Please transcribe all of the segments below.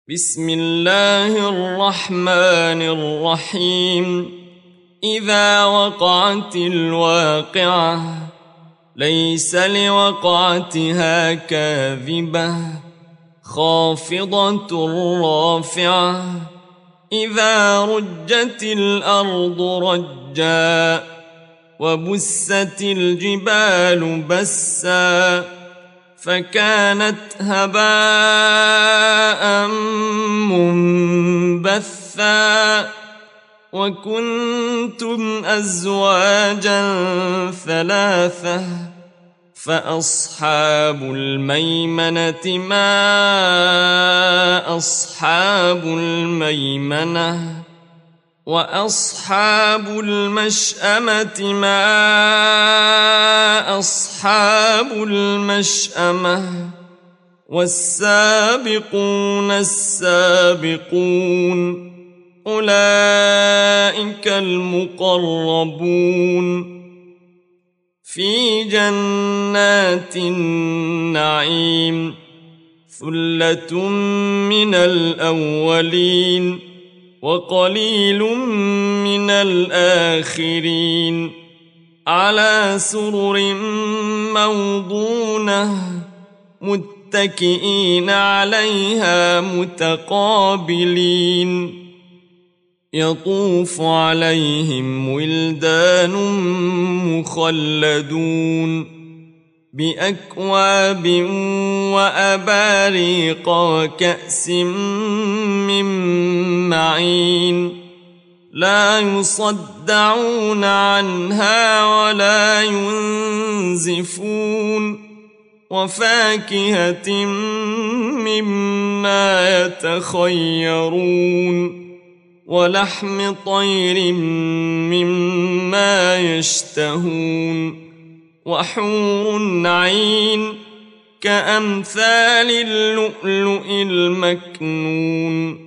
بسم الله الرحمن الرحيم. إذا وقعت الواقعة ليس لوقعتها كاذبة خافضة رافعة. إذا رجت الأرض رجا وبست الجبال بسا فكانت هباء منبثا وكنتم أزواجا ثلاثة فأصحاب الميمنة ما أصحاب الميمنة وأصحاب المشأمة ما أصحاب المشأمة والسابقون السابقون أولئك المقربون في جنات النعيم ثلة من الأولين وقليل من الآخرين على سرر موضونة متكئين عليها متقابلين يطوف عليهم ولدان مخلدون بأكواب وأباريق وكأس من معين لا يصدعون عنها ولا ينزفون وفاكهة مما يتخيرون ولحم طير مما يشتهون وحور عين كأمثال اللؤلؤ المكنون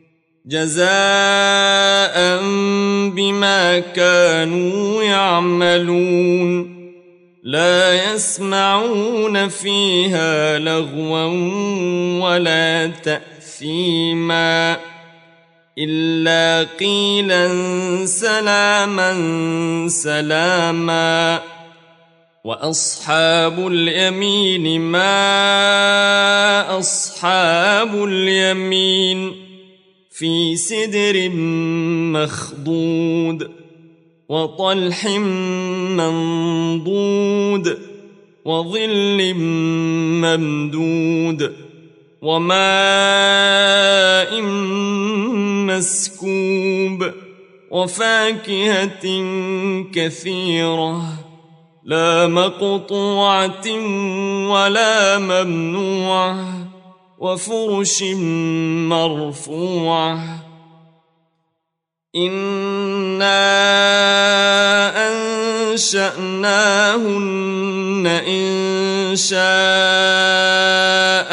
جزاء بما كانوا يعملون لا يسمعون فيها لغوا ولا تأثيما إلا قيلا سلاما سلاما وأصحاب اليمين ما أصحاب اليمين في سدر مخضود وطلح منضود وظل ممدود وماء مسكوب وفاكهة كثيرة لا مقطوعة ولا ممنوعة وفرش مرفوعة إنا أنشأناهن إنشاء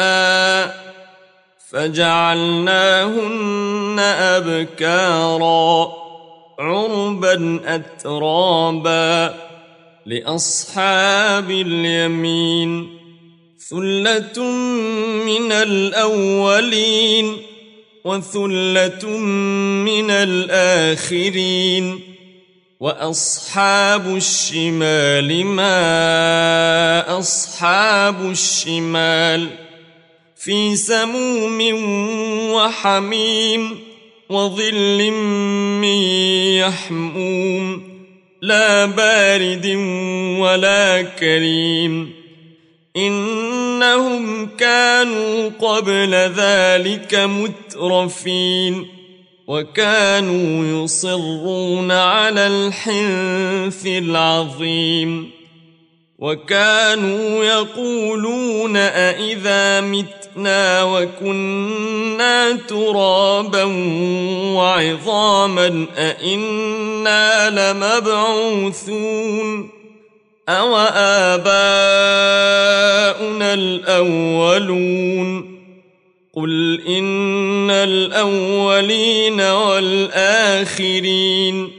فجعلناهن أبكارا عربا أترابا لأصحاب اليمين ثلة من الأولين وثلة من الآخرين وأصحاب الشمال ما أصحاب الشمال في سموم وحميم وظل من يحموم لا بارد ولا كريم إنهم كانوا قبل ذلك مترفين وكانوا يصرون على الحنث العظيم وكانوا يقولون أإذا متنا وكنا ترابا وعظاما أإنا لمبعوثون أو آباؤنا الأولون قل إن الأولين والآخرين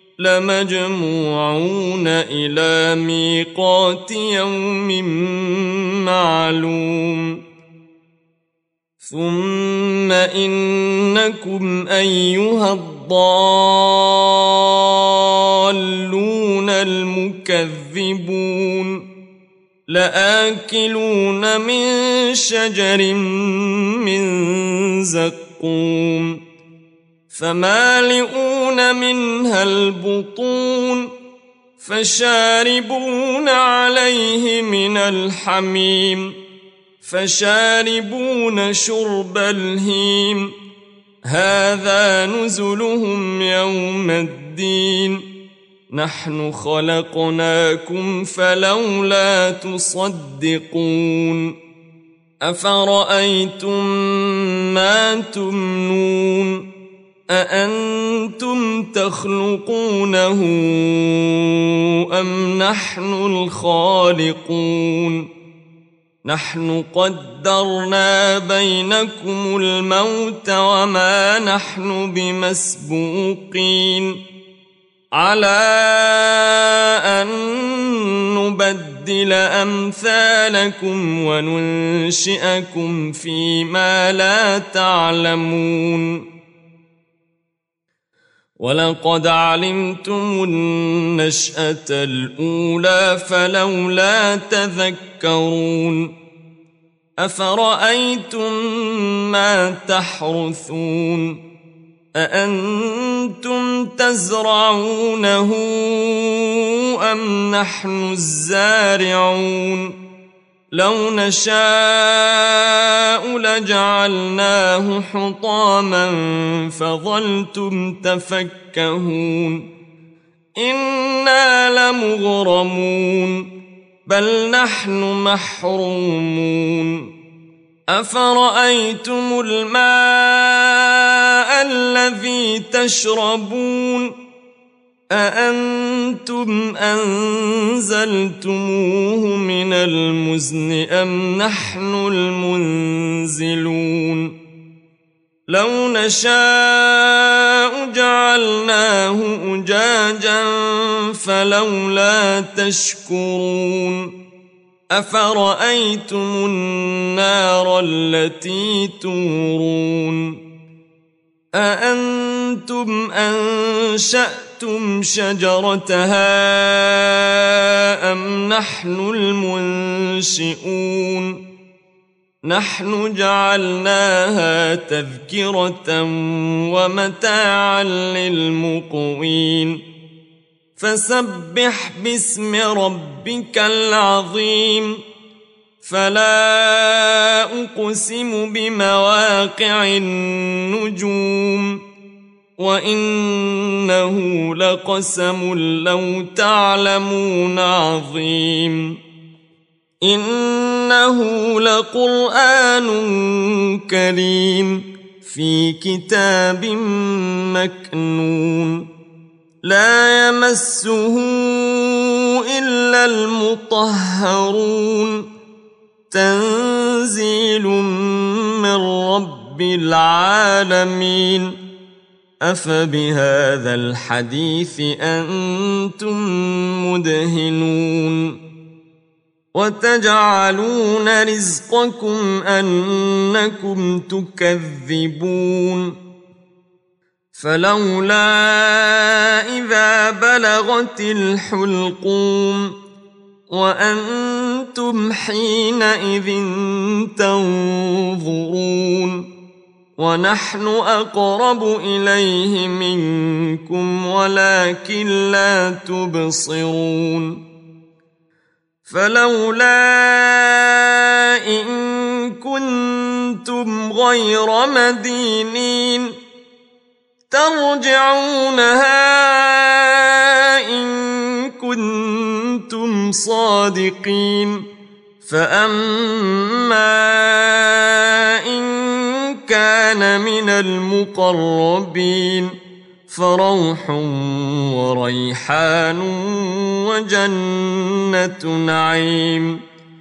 لمجموعون إلى ميقات يوم معلوم ثم إنكم أيها الضالون المكذبون لآكلون من شجر من زقوم فمالئون منها البطون فشاربون عليه من الحميم فشاربون شرب الهيم هذا نزلهم يوم الدين نحن خلقناكم فلولا تصدقون أفرأيتم ما تمنون أأنتم تخلقونه أم نحن الخالقون نحن قدرنا بينكم الموت وما نحن بمسبوقين على أن نبدل أمثالكم وننشئكم فيما لا تعلمون ولقد علمتم النشأة الأولى فلولا تذكرون أفرأيتم ما تحرثون أأنتم تزرعونه أم نحن الزارعون لو نشاء لجعلناه حطاما فظلتم تفكهون إنا لمغرمون بل نحن محرومون أفرأيتم الماء الذي تشربون أأنتم أنزلتموه من المزن أم نحن المنزلون لو نشاء جعلناه أجاجا فلولا تشكرون أفرأيتم النار التي تورون أأنتم أنشأتم شجرتها أم نحن المنشئون نحن جعلناها تذكرة ومتاعا للمقوين فسبح باسم ربك العظيم فلا أقسم بمواقع النجوم وإنه لقسم لو تعلمون عظيم إنه لقرآن كريم في كتاب مكنون لا يمسه إلا المطهرون تنزيل من رب العالمين أفبهذا الحديث أنتم مدهنون وتجعلون رزقكم أنكم تكذبون فلولا إذا بلغت الحلقوم وأنتم حينئذ تنظرون ونحن أقرب إليه منكم ولكن لا تبصرون فلولا إن كنتم غير مدينين ترجعونها إن كنتم صادقين فأما إن كان من المقربين فروح وريحان وجنة نعيم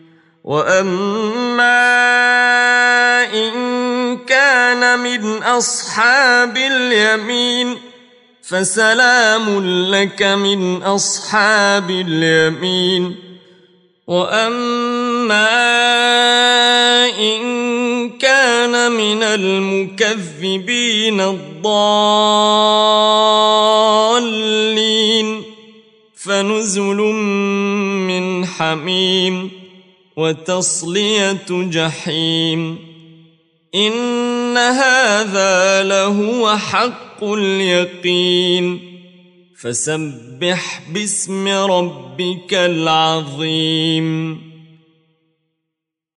وأما إن كان من أصحاب اليمين فسلام لك من أصحاب اليمين وأما إن كان من المكذبين الضالين فنزل من حميم وتصلية جحيم إن هذا لهو حق اليقين فسبح باسم ربك العظيم